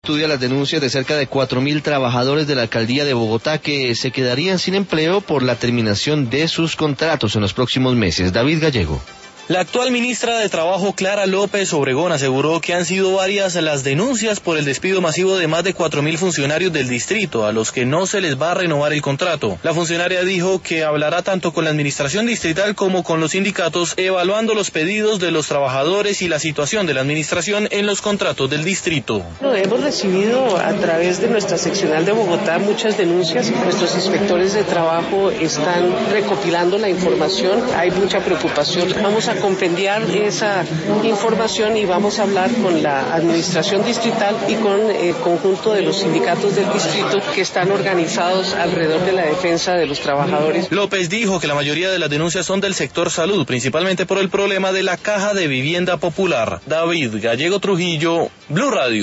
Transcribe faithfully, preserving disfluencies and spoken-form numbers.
Estudia las denuncias de cerca de cuatro mil trabajadores de la alcaldía de Bogotá que se quedarían sin empleo por la terminación de sus contratos en los próximos meses. David Gallego. La actual ministra de Trabajo, Clara López Obregón, aseguró que han sido varias las denuncias por el despido masivo de más de cuatro mil funcionarios del distrito, a los que no se les va a renovar el contrato. La funcionaria dijo que hablará tanto con la administración distrital como con los sindicatos, evaluando los pedidos de los trabajadores y la situación de la administración en los contratos del distrito. Bueno, hemos recibido a través de nuestra seccional de Bogotá muchas denuncias. Nuestros inspectores de trabajo están recopilando la información. Hay mucha preocupación. Vamos a compendiar esa información y vamos a hablar con la administración distrital y con el conjunto de los sindicatos del distrito que están organizados alrededor de la defensa de los trabajadores. López dijo que la mayoría de las denuncias son del sector salud, principalmente por el problema de la caja de vivienda popular. David Gallego Trujillo, Blue Radio.